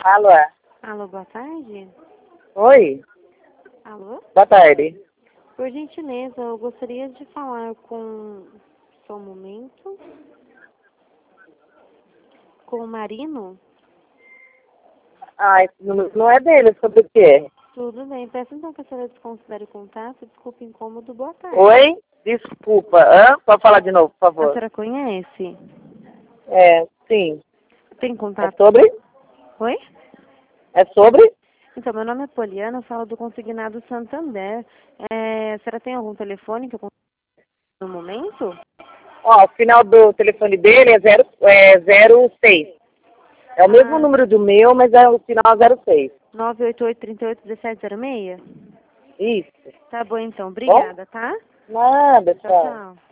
Alô? Alô, boa tarde. Oi? Alô? Boa tarde. Por gentileza, eu gostaria de falar com... Só um momento. Com o Marino? Ah, esse número não é dele, sobre o quê? Tudo bem. Peço então que a senhora desconsidere o contato. Desculpe o incômodo. Boa tarde. Oi? Desculpa. Pode falar de novo, por A favor. senhora conhece? Sim. Tem É contato? sobre? Oi? É sobre? Então, meu nome é Poliana, eu falo do Consignado Santander. A senhora tem algum telefone que eu consigo no momento? Ó, o final do telefone dele é 06. É o mesmo Ah, número do meu, mas o final é 06. 988-38-1706? Isso. Tá bom, então. Bom? Obrigada, tá? Nada, Tchau, tchau. tchau.